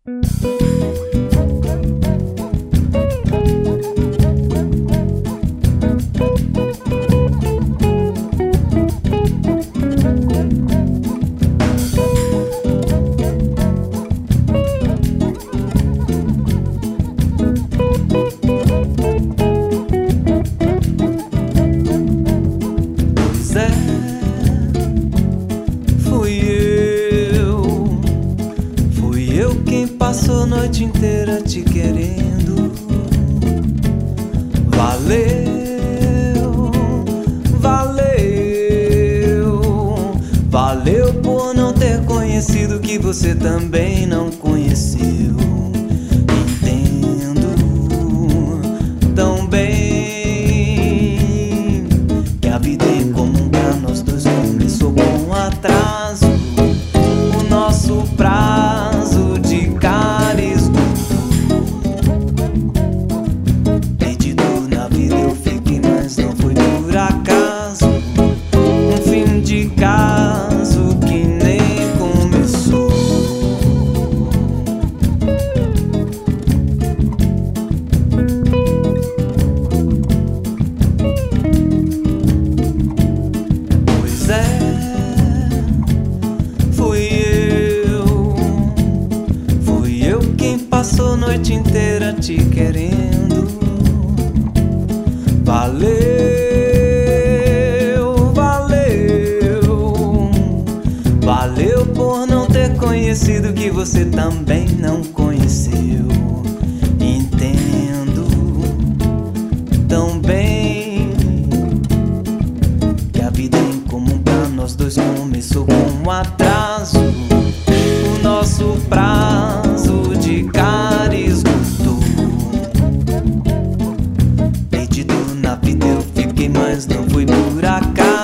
Passou a noite inteira te querendo. Valeu, valeu, valeu por não ter conhecido o que você também não conheceu. Entendo tão bem que a vida em comum pra nós dois começou com um atraso. O nosso prazo de cara esgotou. Perdido na vida eu fiquei, mas não foi por acaso. Um fim de caso que nem começou. Pois é, fui eu quem passou a noite inteira te querendo. Valeu, valeu, valeu por não ter conhecido o que você também não conheceu. Entendo tão bem que a vida em comum pra nós dois começou com um atraso. O nosso prazo de cara esgotou. Perdido na vida eu fiquei, mas não foi por acaso.